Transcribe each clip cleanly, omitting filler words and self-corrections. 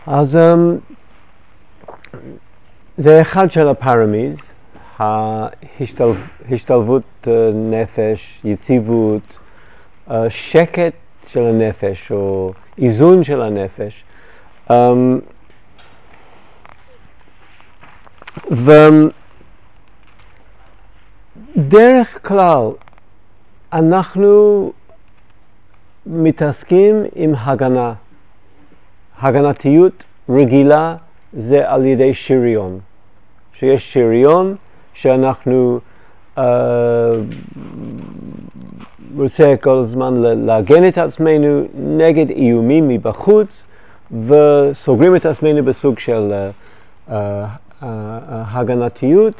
אז זה אחד של הפרמיז, השתלבות נפש, יציבות, שקט של הנפש או איזון של הנפש. ודרך כלל אנחנו מתעסקים עם הגנה. הגנתיות רגילה זה על ידי שריון. שיש שריון שאנחנו רוצה כל הזמן להגן את עצמנו נגד איומים מבחוץ, וסוגרים את עצמנו בסוג של הגנתיות.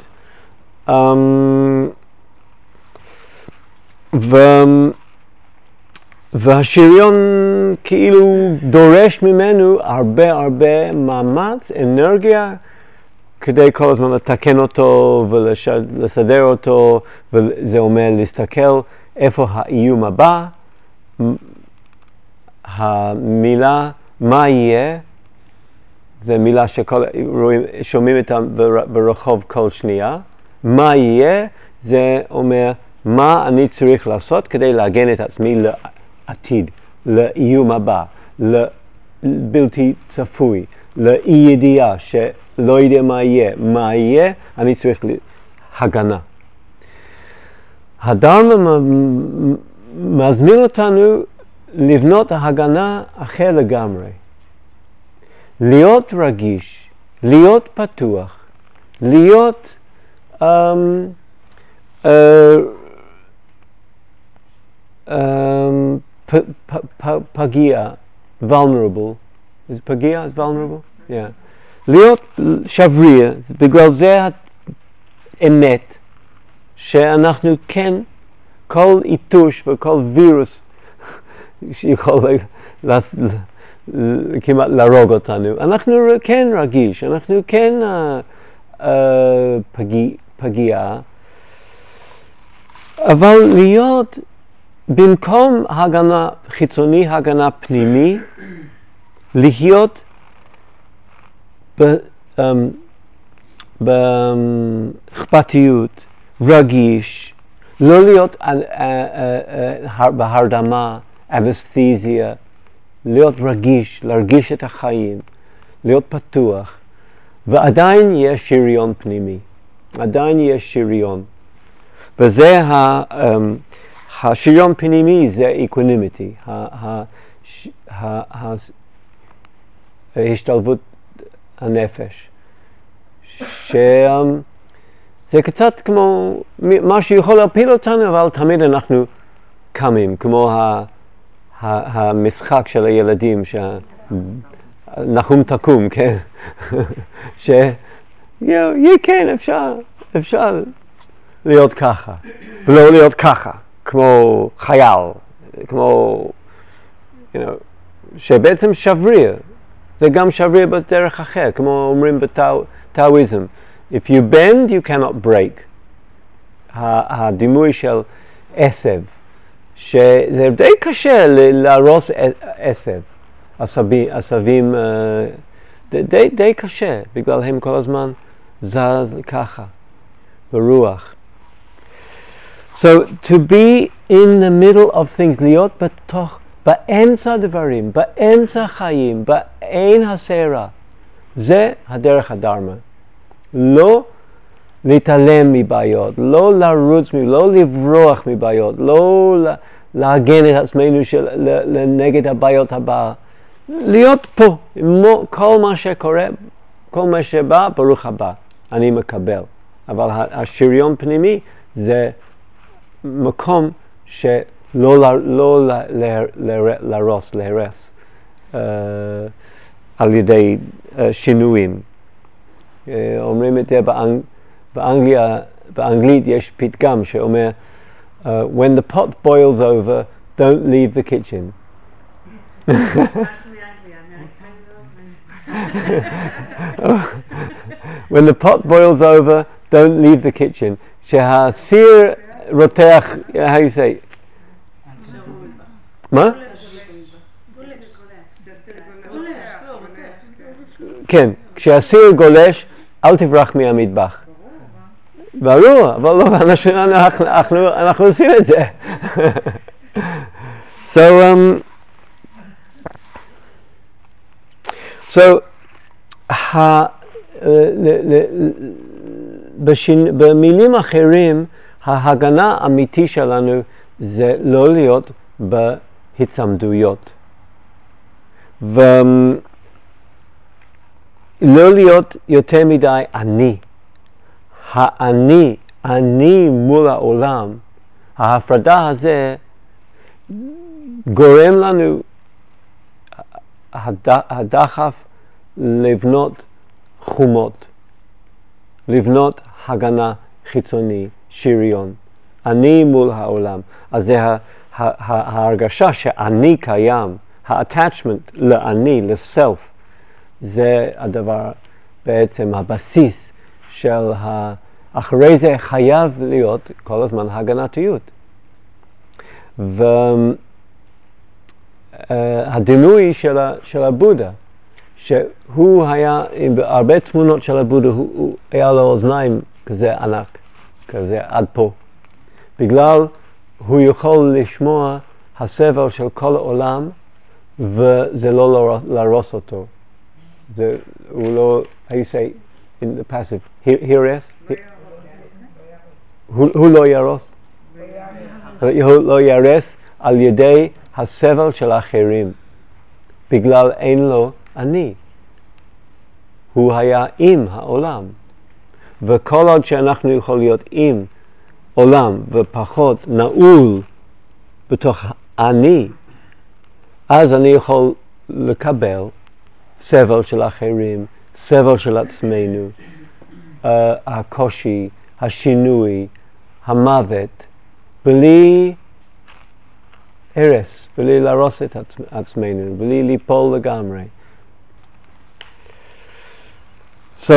והשריון כאילו דורש ממנו הרבה מאמץ, אנרגיה, כדי כל הזמן לתקן אותו ולסדר אותו, וזה אומר להסתכל איפה האיום הבא. המילה מה יהיה, זה מילה ששומעים אותה ברחוב כל שנייה. מה יהיה, זה אומר מה אני צריך לעשות כדי להגן את עצמי לעתיד, לאיום הבא, לבלתי צפוי, לאי ידיעה שלא יודע מה יהיה. מה יהיה, אני צריך הגנה. הדרמה מזמין אותנו לבנות ההגנה אחר לגמרי. להיות רגיש, להיות פתוח, להיות פגיע, vulnerable. is פגיע? is vulnerable? Yeah. להיות שבריע, בגלל זה האמת, שאנחנו כן, כל איתוש וכל וירוס שיכול כמעט להרוג אותנו, אנחנו כן רגיש, אנחנו כן פגיע, אבל להיות במקום הגנה חיצוני, הגנה פנימי, להיות באכפתיות, רגיש, לא להיות בהרדמה, אנסתזיה, להיות רגיש, להרגיש את החיים, להיות פתוח, ועדיין יש שריון פנימי, עדיין יש שריון, וזה השריון פנימי זה איקונימיטי, השתלבות הנפש, שזה קצת כמו מה שיכול להפיל אותנו, אבל תמיד אנחנו קמים, כמו המשחק של הילדים, נחום תקום, כן? כן, אפשר להיות ככה, ולא להיות ככה, כמו חייל, כמו, שבעצם שבריר, זה גם שבריר בדרך אחר, כמו אומרים בטאואיזם, if you bend, you cannot break. הדימוי של עשב, שזה די קשה להרוס עשב, עשבים, די קשה, בגלל הם כל הזמן זז ככה, ברוח. So to be in the middle of things, להיות באמצע הדברים, באמצע החיים, בעין הסערה, זה הדרך הדרמה. לא להתעלם מבעיות, לא לרוץ, לא לברוח מבעיות, לא להגן את עצמנו נגד הבעיות הבאה. להיות פה, כל מה שקורה, כל מה שבא, ברוך הבא, אני מקבל. אבל השריון פנימי זה מקום שלא להרס על ידי שינויים. אומרים את זה באנגלית יש פתגם שאומר when the pot boils over, don't leave the kitchen. When the pot boils over, don't leave the kitchen. שהסיר רותח, how you say? מה? כן, כשהסיר גולש, אל תברח מהמטבח. ברור, אבל לא, אנחנו עושים את זה. במילים אחרים, ההגנה האמיתי שלנו זה לא להיות בהצמדויות. ולא להיות יותר מדי אני. אני מול העולם, ההפרדה הזה גורם לנו הדחף לבנות חומות, לבנות הגנה חיצוני, שריון. אני מול העולם. אז זה ההרגשה שאני קיים, ה-attachment לאני, לסלף, זה הדבר, בעצם הבסיס של אחרי זה חייב להיות כל הזמן הגנתיות. והדימוי של הבודה, שהוא היה, בהרבה תמונות של הבודה, הוא היה לו אוזניים כזה ענק, כזה עד פה. בגלל הוא יכול לשמוע הסבל של כל העולם, וזה לא להרוס אותו. הוא לא, how you say in the passive, heareth? הוא לא ירוס. הוא לא ירס על ידי הסבל של האחרים, בגלל אין לו אני. הוא היה עם העולם. וכל עוד שאנחנו יכולים להיות עם עולם ופחות נעול בתוך אני, אז אני יכול לקבל סבל של אחרים, סבל של עצמנו, הקושי, השינוי, המוות, בלי הרס, בלי להרוס את עצמנו, בלי ליפול לגמרי. So,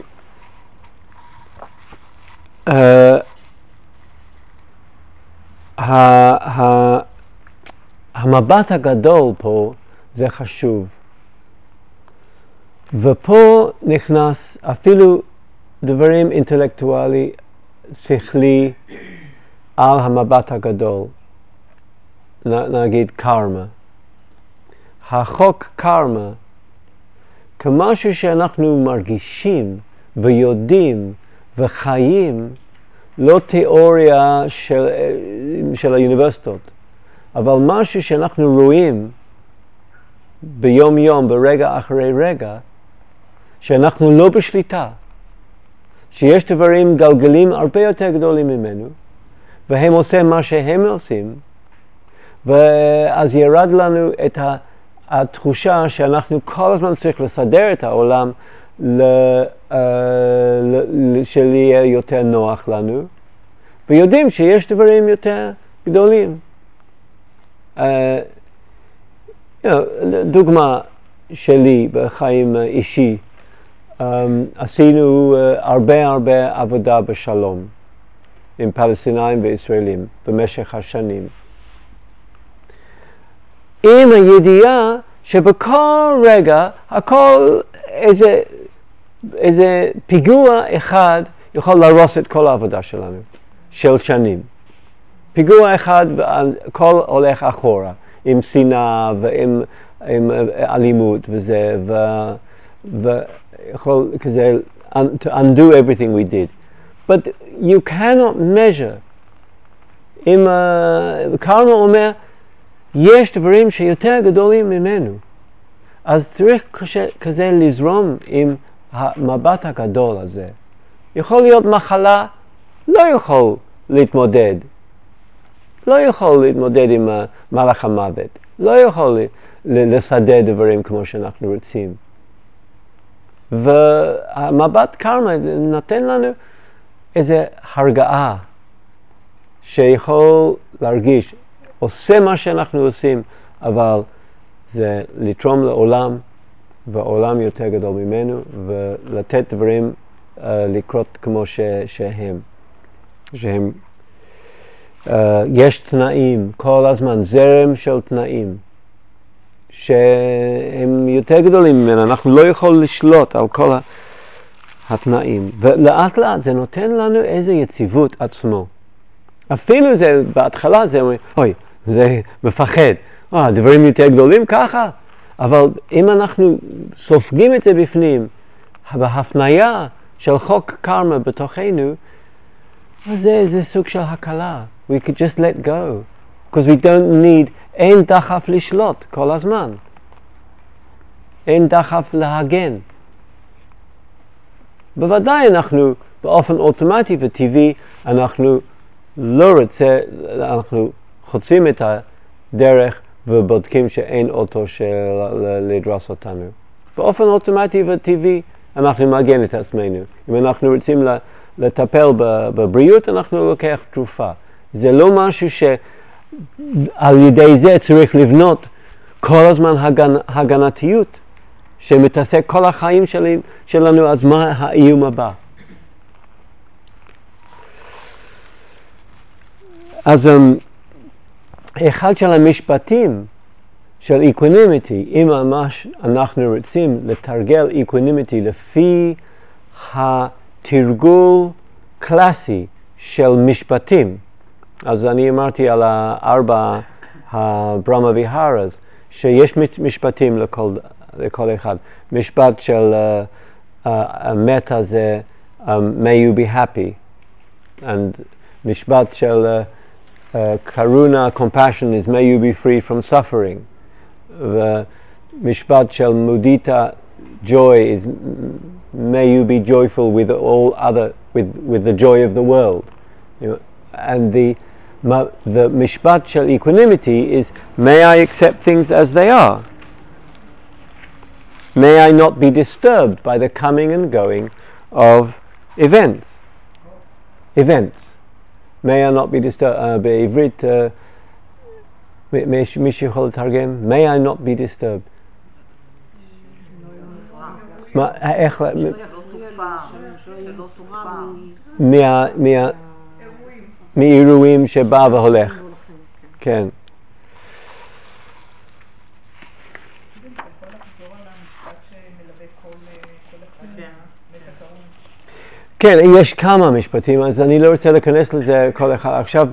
המבט הגדול פה זה חשוב. ופה נכנס אפילו דברים אינטלקטואלי, שכלי, על המבט הגדול. נגיד קרמה. החוק קרמה, כמשהו שאנחנו מרגישים ויודעים וחיים, לא תיאוריה של האוניברסיטות, אבל משהו שאנחנו רואים ביום יום, ברגע אחרי רגע, שאנחנו לא בשליטה, שיש דברים גלגלים הרבה יותר גדולים ממנו, והם עושים מה שהם עושים, ואז ירד לנו את התחושה שאנחנו כל הזמן צריך לסדר את העולם שיהיה יותר נוח לנו, ויודעים שיש דברים יותר גדולים. דוגמה שלי בחיים אישי, עשינו הרבה עבודה בשלום עם פלסטינאים וישראלים במשך השנים. עם הידיעה שבכל רגע, הכל איזה פיגוע אחד יכול להרוס את כל העבודה שלנו, של שנים. פיגוע אחד והכל הולך אחורה, עם שנאה ועם אלימות וזה, ויכול כזה to undo everything we did. But you cannot measure. אם קרמה אומר, יש דברים שיותר גדולים ממנו. אז צריך כזה לזרום עם המבט הגדול הזה. יכול להיות מחלה, לא יכול להתמודד. לא יכול להתמודד עם מלאך המוות. לא יכול לסדר דברים כמו שאנחנו רוצים. והמבט קרמה נותן לנו איזו הרגעה שיכול להרגיש, עושה מה שאנחנו עושים, אבל זה לתרום לעולם, והעולם יותר גדול ממנו, ולתת דברים לקרות כמו שהם. יש תנאים, כל הזמן זרם של תנאים, שהם יותר גדולים ממנו, אנחנו לא יכולים לשלוט על כל התנאים, ולאט לאט זה נותן לנו איזו יציבות עצמו. אפילו זה, בהתחלה זה אומר, אוי, זה מפחד, דברים יותר גדולים ככה, אבל אם אנחנו סופגים את זה בפנים, בהפניה של חוק קרמה בתוכנו, אז זה סוג של הקלה. We could just let go, because we don't need, אין דחף לשלוט כל הזמן. אין דחף להגן. בוודאי אנחנו באופן אוטומטי וטבעי, אנחנו לא רוצה, אנחנו חוצים את הדרך ובודקים שאין אוטו לדרוס אותנו. באופן אוטומטי וטבעי אנחנו מגן את עצמנו. אם אנחנו רוצים לטפל בבריאות, אנחנו לוקח תרופה. זה לא משהו שעל ידי זה צריך לבנות כל הזמן הגנתיות, שמתעסק כל החיים שלנו, אז מה האיום הבא? אז אחד של המשפטים של איקונימיטי, אם ממש אנחנו רוצים לתרגל איקונימיטי לפי התרגול קלאסי של משפטים, אז אני אמרתי על 4 הברמה ויהארס, שיש משפטים לכל אחד. משפט של מטה זה may you be happy, and משפט של karuna, compassion is may you be free from suffering. ומשפט של מודיטה, joy is may you be joyful with all other, with the joy of the world. You know, and the משפט של equanimity is may I accept things as they are. May I not be disturbed by the coming and going of events. May I not be disturbed. בעברית, מישהו יכול לתרגם? May I not be disturbed. איך? מאירועים שבא והולך. כן. כן, יש כמה משפטים, אז אני לא רוצה להיכנס לזה כל אחד. עכשיו,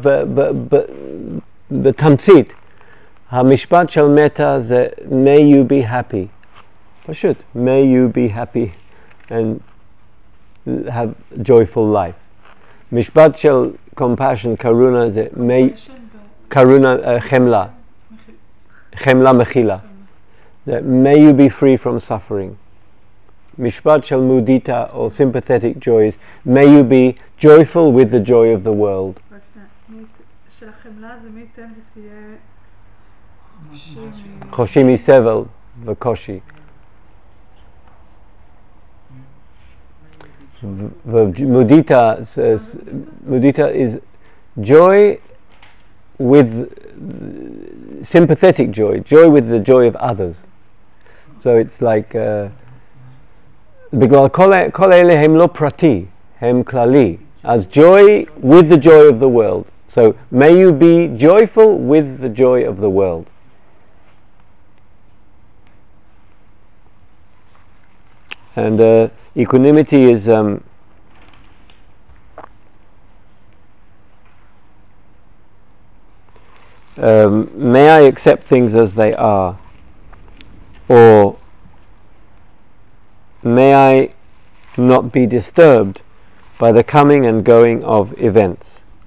בתמצית, המשפט של מטה זה may you be happy. פשוט, may you be happy and have joyful life. משפט של compassion, קרונה, זה קרונה, חמלה מחילה. May you be free from suffering. משפט של מודיטה או sympathetic joys, may you be joyful with the joy of the world. של החמלה זה מי ייתן ותהיה חושי מסבל וקושי. ומודיטה is joy with sympathetic joy with the joy of others. So it's like בגלל כל אלה הם לא פרטי, הם כללי. אז joy with the joy of the world. So may you be joyful with the joy of the world. And equanimity is may I accept things as they are, or may I not be disturbed by the coming and going of events.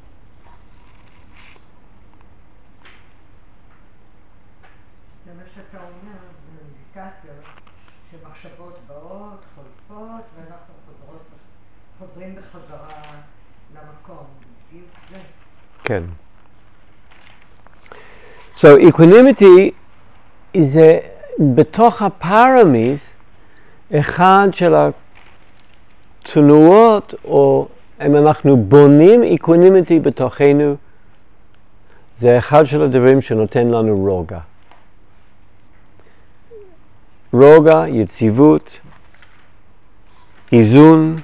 זה מה שאתה אומר במדיטציות, שמחשבות באות, חולפות, ואנחנו חוזרים בחזרה למקום. בדיוק זה. כן. So equanimity is בתוך הפרמיס אחד של התנועות, או אם אנחנו בונים איקונימיטי בתוכנו, זה אחד של הדברים שנותן לנו רוגע. רוגע, יציבות, איזון,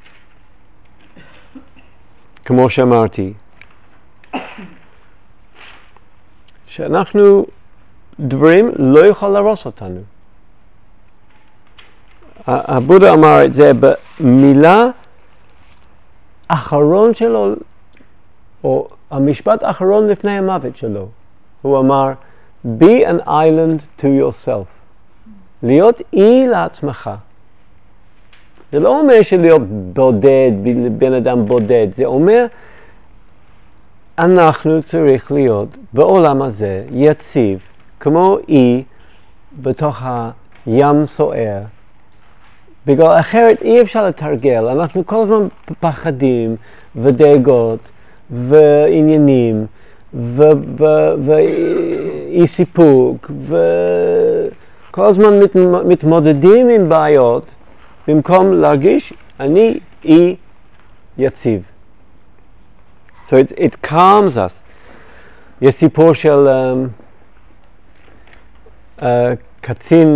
כמו שאמרתי. שאנחנו דברים לא יכול להרוס אותנו. הבודה אמר את זה במילה האחרון שלו, או המשפט האחרון לפני המוות שלו. הוא אמר, be an island to yourself. להיות אי לעצמך. זה לא אומר שלהיות בודד, בן אדם בודד. זה אומר, אנחנו צריך להיות בעולם הזה יציב, כמו אי בתוך הים סוער. בגלל אחרת אי אפשר לתרגל. אנחנו כל הזמן פחדים ודאגות ועניינים ואי סיפוק וכל הזמן מתמודדים עם בעיות במקום להרגיש אני אי יציב. So it calms us. יש סיפור של קצין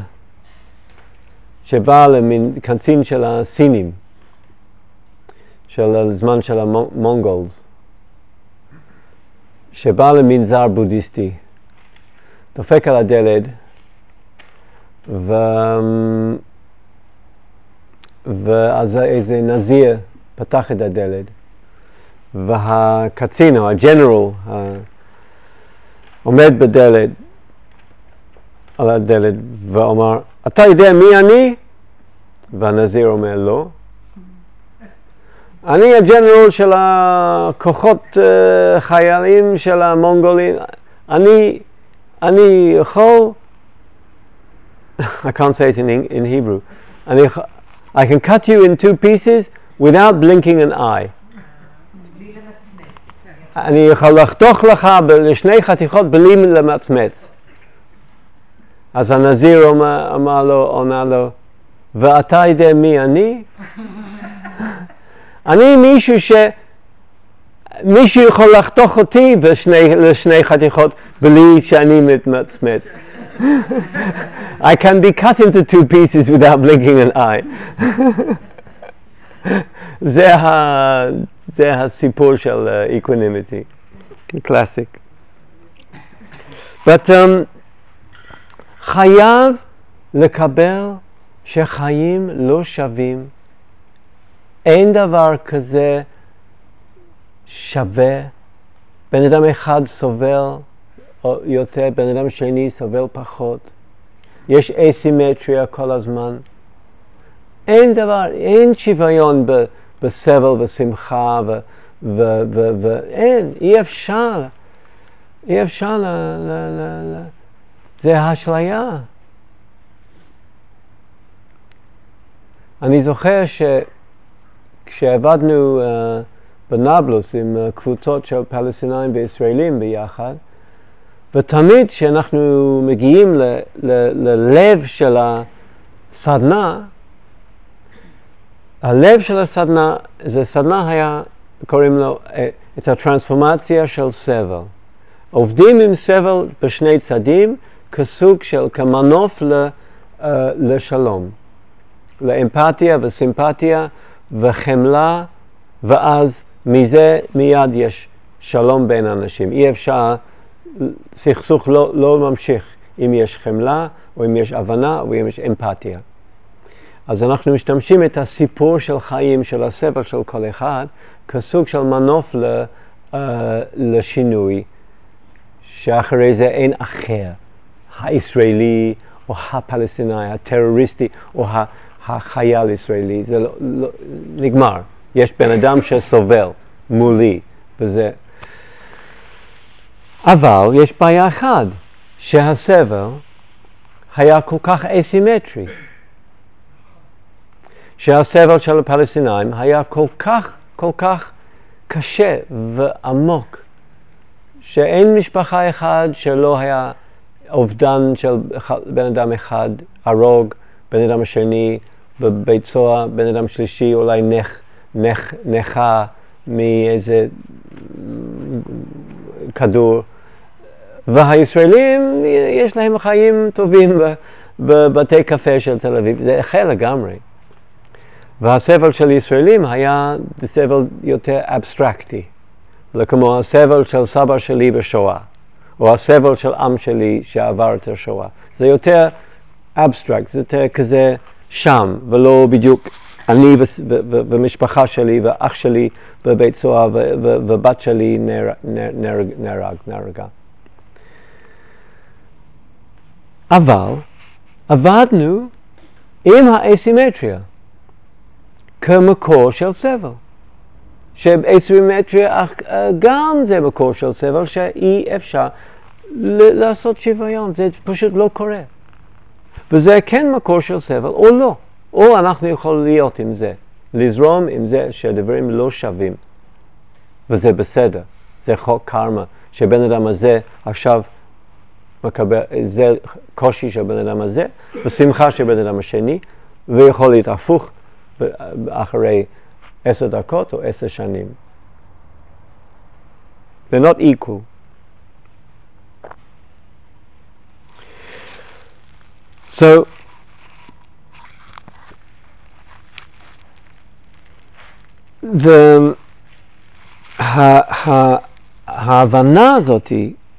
שבא קצין של הסינים, של הזמן של המונגולס, שבא למנזר בודהיסטי, דופק על הדלת, ואז איזה נזיר פתח את הדלת, והקצין או הג'נרל עומד בדלת, על הדלת, ואומר, אתה יודע מי אני? והנזיר אומר, לא. אני הג'נרל של הכוחות חיילים של המונגולים. אני יכול, I can't say it in Hebrew. I can cut you in 2 pieces without blinking an eye. אני יכול לחתוך לך לשני חתיכות בלי למצמץ. אז הנזיר עונה לו, ואתה יודע מי אני? אני מישהו יכול לחתוך אותי לשני חתיכות בלי שאני מתמצמץ. I can be cut into 2 pieces without blinking an eye. זה הסיפור של equanimity. Classic. But חייב לקבל שחיים לא שווים. אין דבר כזה שווה. בן אדם אחד סובל יותר, בן אדם שני סובל פחות. יש אסימטריה כל הזמן. אין שוויון בסבל ושמחה ואין, אי אפשר. זה אשליה. אני זוכר כשעבדנו בנבלוס עם קבוצות של פלסטינאים וישראלים ביחד, ותמיד כשאנחנו מגיעים ללב של הסדנה, הלב של הסדנה, זה סדנה היה, קוראים לו, את הטרנספורמציה של סבל. עובדים עם סבל בשני צדים, כסוג של כמנוף לשלום. לאמפתיה וסימפתיה וחמלה, ואז מזה מיד יש שלום בין אנשים. אי אפשר, סכסוך לא ממשיך אם יש חמלה, או אם יש הבנה, או אם יש אמפתיה. אז אנחנו משתמשים את הסיפור של חיים, של הסבל של כל אחד, כסוג של מנוף לשינוי, שאחרי זה אין אחר, הישראלי, או הפלסטיני, הטרוריסטי, או החייל ישראלי. זה לא נגמר. יש בן אדם שסובל מולי, וזה. אבל יש בעיה אחת, שהסבל היה כל כך אסימטרי. שהסבל של הפלסטינאים היה כל כך קשה ועמוק, שאין משפחה אחד שלא היה אובדן של בן אדם אחד, הרוג, בן אדם השני בבית סוהר, בן אדם שלישי אולי נכה מאיזה כדור. והישראלים יש להם חיים טובים בבתי קפה של תל אביב, זה אחר לגמרי. והסבל של ישראלים היה סבל יותר אבסטרקטי, כמו הסבל של סבא שלי בשואה, או הסבל של עם שלי שעבר את השואה. זה יותר אבסטרקט, זה יותר כזה שם, ולא בדיוק אני ומשפחה שלי ואח שלי בבית סוהר ובת שלי נהרגה. אבל עבדנו עם האסימטריה כמקור של סבל. שאסימטריה גם זה מקור של סבל שאי אפשר לעשות שוויון, זה פשוט לא קורה. וזה כן מקור של סבל או לא. או אנחנו יכולים להיות עם זה, לזרום עם זה שהדברים לא שווים. וזה בסדר, זה חוק קרמה, שבן אדם הזה עכשיו מקבל, זה קושי של בן אדם הזה, ושמחה של בן אדם השני, ויכול להיות הפוך אחרי 10 דקות או 10 שנים. They're not equal. So, ההבנה הזאת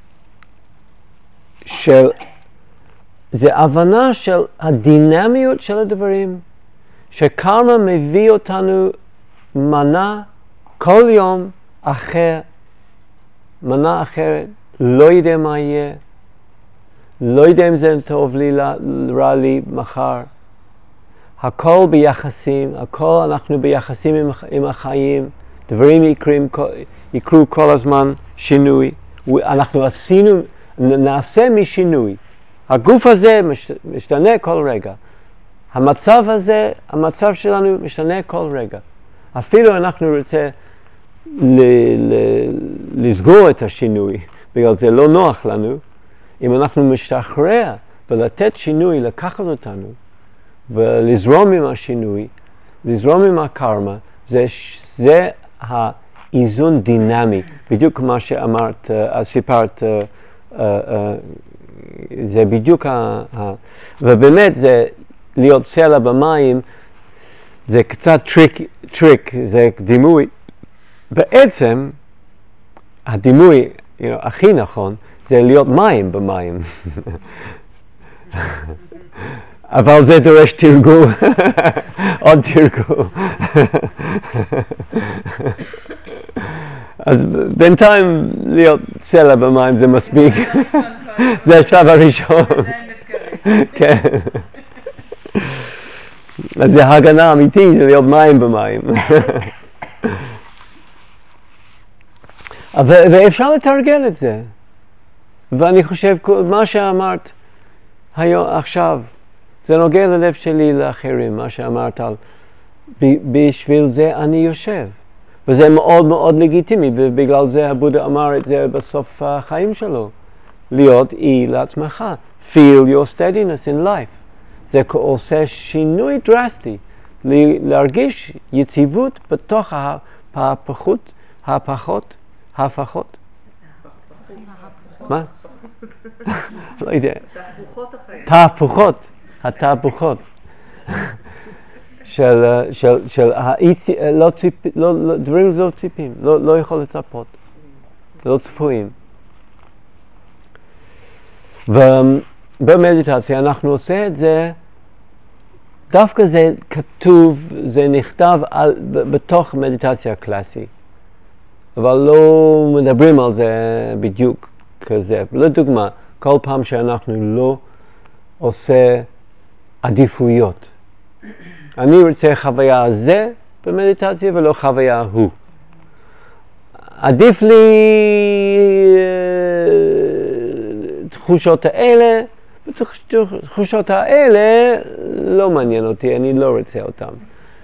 של, זה הבנה של הדינמיות של הדברים, שקרמה מביא אותנו מנה כל יום אחר, מנה אחרת, לא יודע מה יהיה, לא יודע אם זה טוב לי, רע לי מחר. הכל ביחסים, הכל אנחנו ביחסים עם החיים, דברים יקרו כל הזמן שינוי, אנחנו נעשה משינוי. הגוף הזה משתנה כל רגע. המצב הזה, המצב שלנו משתנה כל רגע. אפילו אנחנו רוצה לסגור את השינוי, בגלל זה לא נוח לנו. אם אנחנו משתחרר ולתת שינוי, לקחת אותנו, ולזרום עם השינוי, לזרום עם הקרמה, זה האיזון דינמי. בדיוק כמו שאמרת, סיפרת, זה בדיוק ובאמת זה להיות סלע במים, זה קצת טריק, זה דימוי. בעצם, הדימוי הכי נכון, זה להיות מים במים. אבל זה דורש תרגול, עוד תרגול. אז בינתיים להיות סלע במים זה מספיק. זה השלב הראשון. כן. אז זה הגנה אמיתית, זה להיות מים במים. ואפשר לתרגל את זה. ואני חושב, מה שאמרת עכשיו, זה נוגע ללב שלי לאחרים, מה שאמרת על, בשביל זה אני יושב. וזה מאוד מאוד לגיטימי, ובגלל זה הבודה אמר את זה בסוף החיים שלו. להיות אי לעצמך. Feel your steadiness in life. זה עושה שינוי דרסטי. להרגיש יציבות בתוך ההפכות. מה? לא יודע. התהפוכות. של דברים לא ציפים, לא יכול לצפות, לא צפויים. ובמדיטציה אנחנו עושה את זה, דווקא זה כתוב, זה נכתב בתוך מדיטציה קלאסית, אבל לא מדברים על זה בדיוק כזה. לדוגמה, כל פעם שאנחנו לא עושה עדיפויות. אני רוצה חוויה הזה במדיטציה ולא חוויה הוא. עדיף לי תחושות האלה, תחושות האלה לא מעניין אותי, אני לא רוצה אותם.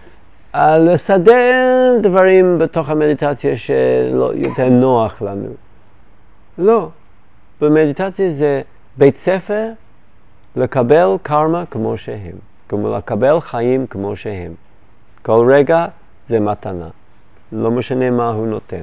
לסדר דברים בתוך המדיטציה שלא יותר נוח לנו. לא. במדיטציה זה בית ספר לקבל קרמה כמו שהם. כמו לקבל חיים כמו שהם. כל רגע זה מתנה. לא משנה מה הוא נותן.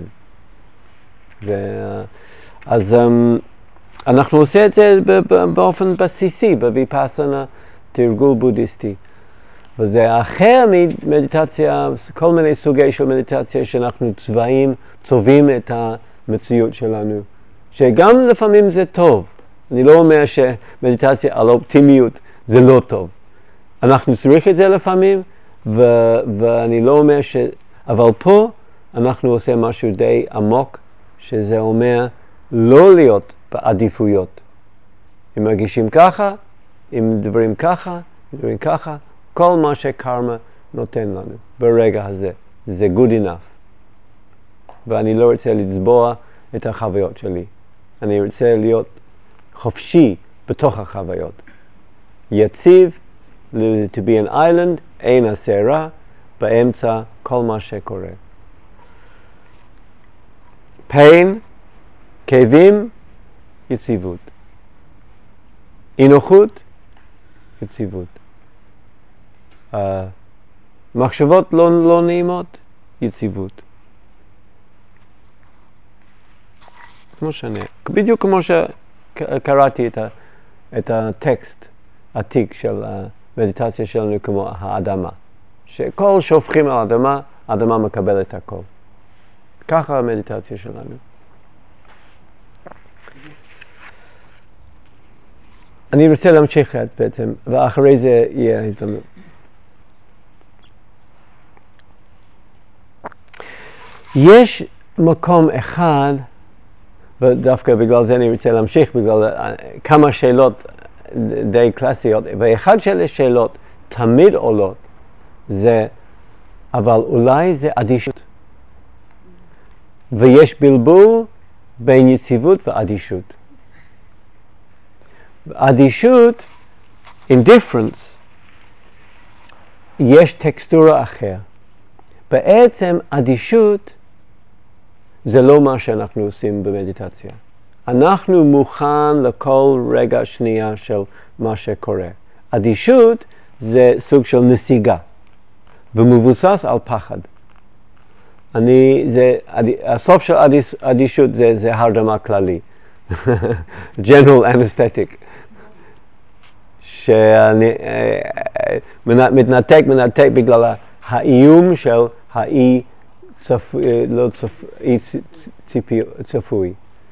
אז אנחנו עושים את זה באופן בסיסי, בוויפאסנה, תרגול בודהיסטי. וזה אחר ממדיטציה, כל מיני סוגי של מדיטציה שאנחנו צובעים את המציאות שלנו, שגם לפעמים זה טוב. אני לא אומר שמדיטציה על אופטימיות זה לא טוב. אנחנו צריכים את זה לפעמים, ואני לא אומר אבל פה אנחנו עושים משהו די עמוק, שזה אומר לא להיות בעדיפויות. אם מרגישים ככה, אם דברים ככה, דברים ככה, כל מה שקרמה נותן לנו ברגע הזה. זה good enough. ואני לא רוצה לצבוע את החוויות שלי. אני רוצה להיות חופשי בתוך החוויות. יציב, to be an island, אין הסערה, באמצע כל מה שקורה. pain, כאבים, יציבות. אי-נוחות, יציבות. מחשבות לא נעימות, יציבות. כמו שאני, בדיוק כמו שקראתי את הטקסט עתיק של המדיטציה שלנו כמו האדמה. שכל שופכים על האדמה, האדמה מקבלת הכל. ככה המדיטציה שלנו. אני רוצה להמשיך בעצם, ואחרי זה יהיה הזדמנות. יש מקום אחד, ודווקא בגלל זה אני רוצה להמשיך, בגלל כמה שאלות די קלאסיות, ואחד של השאלות תמיד עולות, זה, אבל אולי זה אדישות. ויש בלבול בין יציבות ואדישות. אדישות, indifference, יש טקסטורה אחר. בעצם אדישות זה לא מה שאנחנו עושים במדיטציה. אנחנו מוכן לכל רגע שנייה של מה שקורה. אדישות זה סוג של נסיגה, ומבוסס על פחד. הסוף של אדישות זה הרדמה כללי. General anesthetic. שאני מתנתק בגלל האיום של האי צפוי.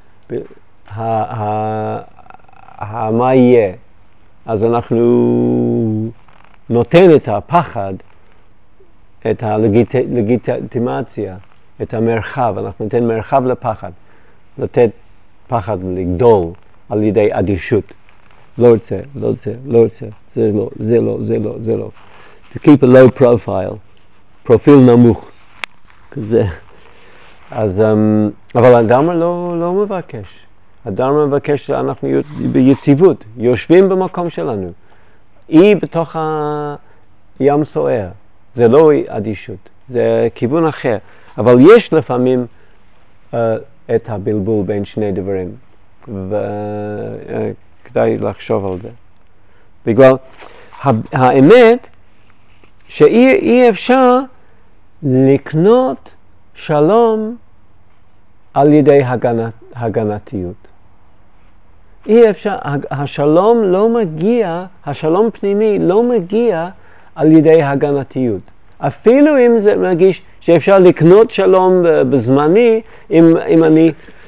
מה יהיה? אז אנחנו נותן את הפחד, את הלגיטימציה, את המרחב, אנחנו ניתן מרחב לפחד, לתת פחד לגדול על ידי אדישות. לא רוצה, זה לא. To keep a low profile, פרופיל נמוך, כזה. אז, אבל הדרמה לא מבקש. הדרמה מבקש שאנחנו ביציבות, יושבים במקום שלנו. היא בתוך הים סוער. זה לא אדישות, זה כיוון אחר. אבל יש לפעמים את הבלבול בין שני דברים. וכדאי לחשוב על זה. בגלל האמת שאי אפשר לקנות שלום על ידי הגנתיות. אי אפשר, השלום לא מגיע, השלום פנימי לא מגיע על ידי הגנתיות. אפילו אם זה מרגיש שאפשר לקנות שלום בזמני, אם אני,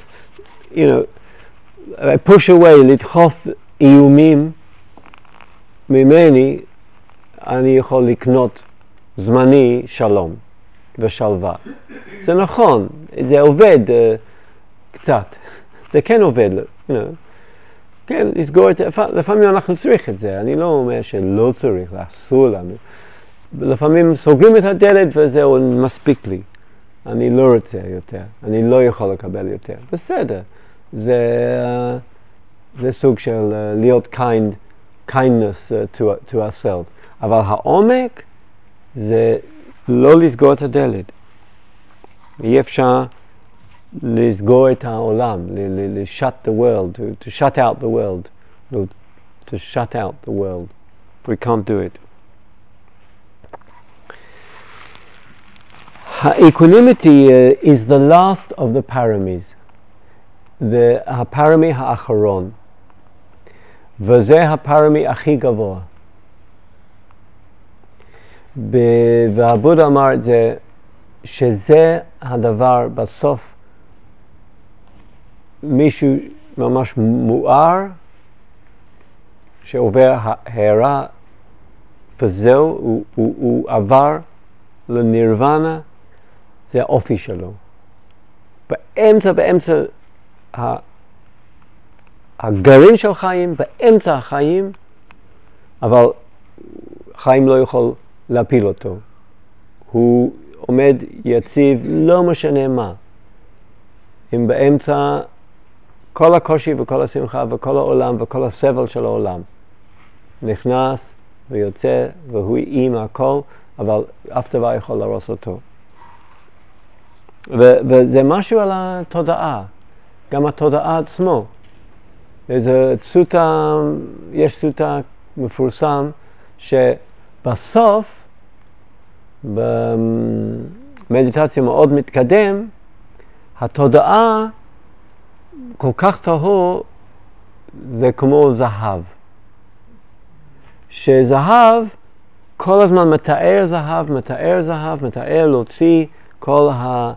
push away, לדחוף איומים ממני, אני יכול לקנות זמני שלום ושלווה. זה נכון, זה עובד קצת, זה כן עובד, כן, לסגור את זה, לפעמים אנחנו צריכים את זה, אני לא אומר שלא צריך, אסור לנו. לפעמים סוגרים את הדלת וזהו, מספיק לי. אני לא רוצה יותר, אני לא יכול לקבל יותר. בסדר, זה סוג של להיות kindness to ourselves. אבל העומק זה לא לסגור את הדלת. אי אפשר לסגור את העולם, shut the world, to shut out the world, to shut out the world. We can't do it. Equanimity is the last of the paramis, הפרמי האחרון, וזה הפרמי הכי גבוה. והבודה אמר את זה, שזה הדבר בסוף, מישהו ממש מואר, שעובר הערה, וזהו, הוא עבר לנירוונה, זה האופי שלו. באמצע הגרעין של חיים, באמצע החיים, אבל חיים לא יכול להפיל אותו. הוא עומד יציב, לא משנה מה. אם באמצע כל הקושי וכל השמחה וכל העולם וכל הסבל של העולם נכנס ויוצא והוא עם הכל, אבל אף דבר יכול להרוס אותו. וזה משהו על התודעה, גם התודעה עצמו. יש סוטה מפורסם שבסוף, במדיטציה מאוד מתקדם, התודעה כל כך טהור, זה כמו זהב. שזהב כל הזמן מתאר זהב, מתאר להוציא כל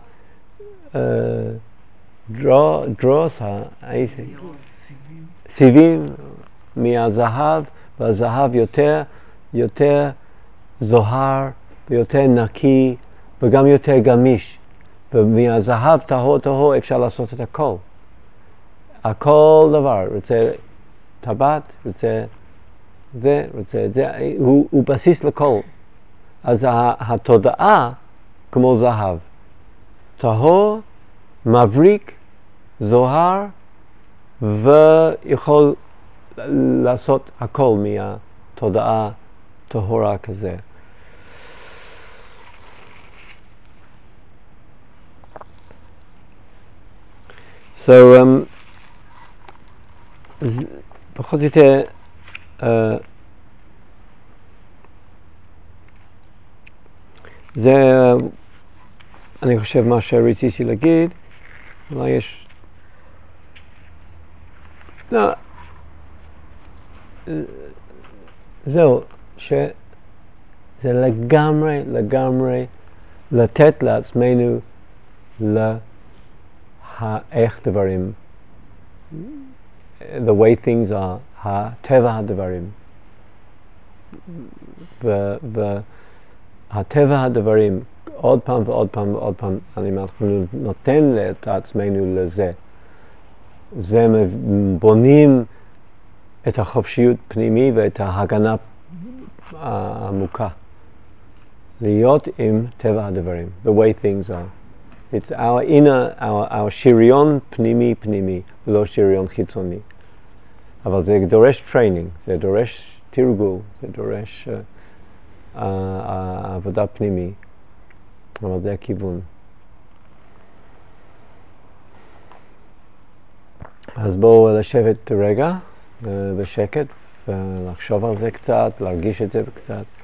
דרוס, סיבים מהזהב, והזהב יותר זוהר ויותר נקי וגם יותר גמיש. ומהזהב טהור אפשר לעשות את הכל. הכל דבר, רוצה טבעת, רוצה זה, הוא בסיס לכל. אז התודעה כמו זהב. טהור, מבריק, זוהר, ויכול לעשות הכל מהתודעה טהורה כזה. So, פחות או יותר, זה, אני חושב מה שרציתי להגיד, אולי יש, לא, זהו, שזה לגמרי לתת לעצמנו איך דברים, the way things are, הטבע הדברים. והטבע הדברים, עוד פעם, אני נותן את עצמנו לזה. זה בונים את החופשיות פנימי ואת ההגנה העמוקה. להיות עם טבע הדברים, the way things are. It's our inner, our שריון פנימי, לא שריון חיצוני. אבל זה דורש טריינינג, זה דורש תרגול, זה דורש עבודה פנימי. אבל זה הכיוון. אז בואו לשבת רגע בשקט ולחשוב על זה קצת, להרגיש את זה קצת.